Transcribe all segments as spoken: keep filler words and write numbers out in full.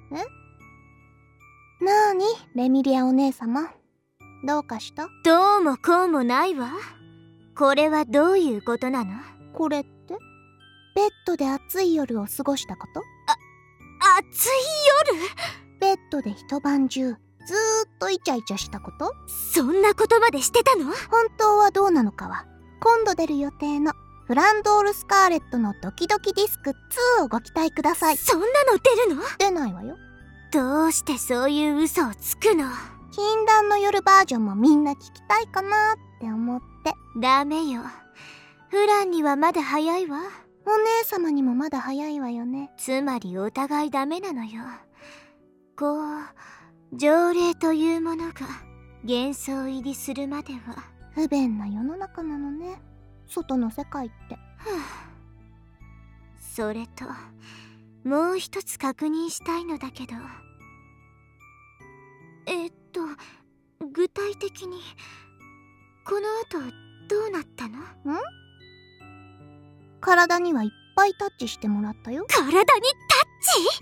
え？なーに、レミリアお姉様。どうかした？ どうもこうもないわ。これはどういうことなの？ これって？ベッドで暑い夜を過ごしたこと？ あ、暑い夜？ ベッドで一晩中ずーっとイチャイチャしたこと？ そんなことまでしてたの？ 本当はどうなのかは、今度出る予定のフランドール・スカーレットのドキドキディスクツーをご期待ください。 そんなの出るの？ 出ないわよ。 どうしてそういう嘘をつくの？ 禁断の夜バージョンもみんな聞きたいかなって思って。 ダメよ。フランにはまだ早いわ。 お姉様にもまだ早いわよね。 つまりお互いダメなのよ。こう、条例というものが幻想入りするまでは。 不便な世の中なのね、外の世界って。はあ、それともう一つ確認したいのだけど。えっと具体的にこの後どうなったの？ ん？体にはいっぱいタッチしてもらったよ。 体にタッチ？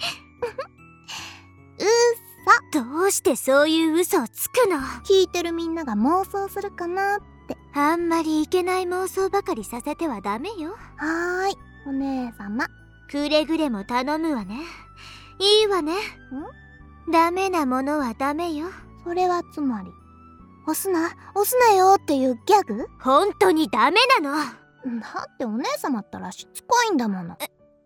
うっそ。どうしてそういう嘘をつくの？ 聞いてるみんなが妄想するかなって。 あんまりいけない妄想ばかりさせてはダメよ。 はーい、お姉様。 くれぐれも頼むわね。いいわね。 ん？ ダメなものはダメよ。 それはつまり、押すな、押すなよっていうギャグ？ 本当にダメなの。 だってお姉様ったらしつこいんだもの。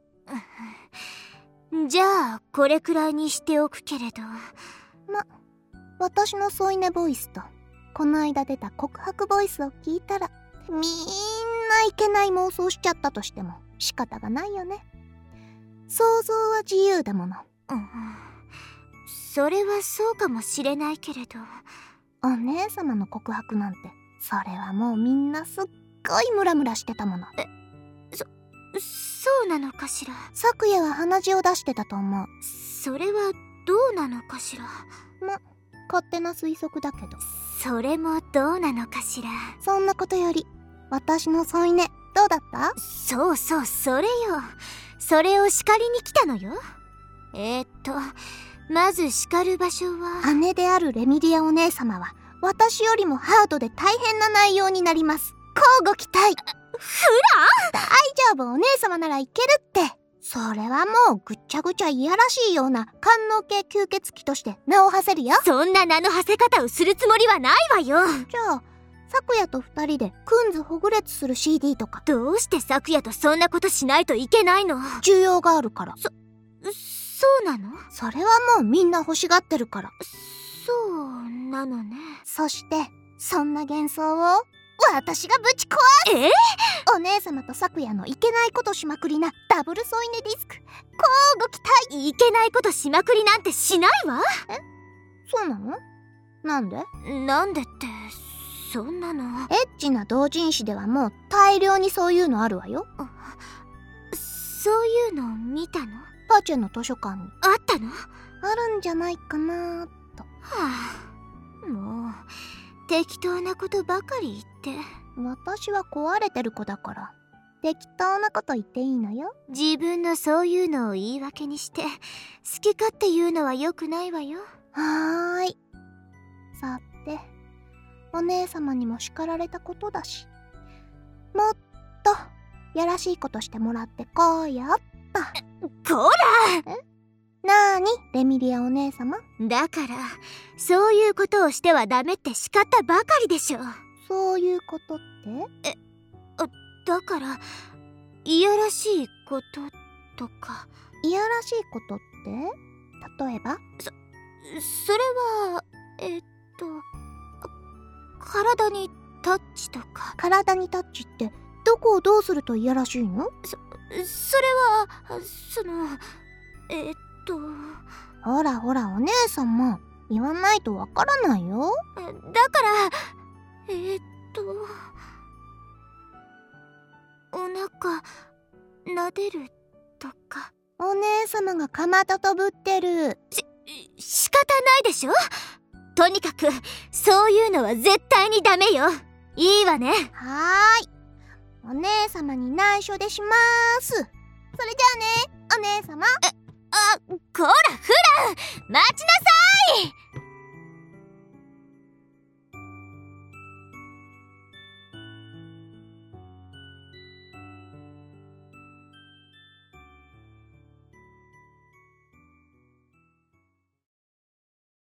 じゃあこれくらいにしておくけれど。 ま、私の添い寝ボイスとこの間出た告白ボイスを聞いたら、みんないけない妄想しちゃったとしても仕方がないよね。想像は自由だもの。 うん、それはそうかもしれないけれど。 お姉様の告白なんて、それはもうみんなすっごいムラムラしてたもの。 え、そ、そうなのかしら。 昨夜は鼻血を出してたと思う。 それはどうなのかしら。 ま、勝手な推測だけど。 それもどうなのかしら。 そんなことより、私の添い寝どうだった？ そうそう、それよ。それを叱りに来たのよ。えー、っとまず叱る場所は。 姉であるレミリアお姉様は私よりもハードで大変な内容になります。乞うご期待。 フラン？ 大丈夫、お姉様ならいけるって。それはもうぐっちゃぐちゃいやらしいような官能系吸血鬼として名を馳せるよ。 そんな名の馳せ方をするつもりはないわよ。 じゃあ昨夜と二人でクンズほぐれつする シーディー とか。 どうして昨夜とそんなことしないといけないの？ 需要があるから。 そ、そうなの？ それはもうみんな欲しがってるから。 そうなのね。 そしてそんな幻想を私がぶち壊す。 え？ お姉様と昨夜のいけないことしまくりなダブル添い寝ディスク、乞うご期待。 いけないことしまくりなんてしないわ。 え？そうなの？なんで？ なんでって、そんなの。 エッチな同人誌ではもう大量にそういうのあるわよ。 そういうの見たの？ パチェの図書館にあったの？ あるんじゃないかなと。 はあ、もう適当なことばかり言って。 私は壊れてる子だから適当なこと言っていいのよ。 自分のそういうのを言い訳にして好き勝手言うのは良くないわよ。 はーい。さて、お姉様にも叱られたことだし、もっとやらしいことしてもらってこうよっと。 こら！ え？なーに、レミリアお姉様？ だからそういうことをしてはダメって叱ったばかりでしょ。 そういうことって？ え、あ、だからいやらしいこととか。 いやらしいことって例えば？ そ、それはえっと体にタッチとか。 体にタッチってどこをどうするといやらしいの？ そ、それはそのえっとほらほらお姉さんも言わないとわからないよ。 だからえー、っとお腹撫でるとか。 お姉様がかまととぶってる。 し、仕方ないでしょ。とにかくそういうのは絶対にダメよ。いいわね。 はーい、お姉様に内緒でしまーす。それじゃあね、お姉様。 え、あこらフラン、待ちなさい。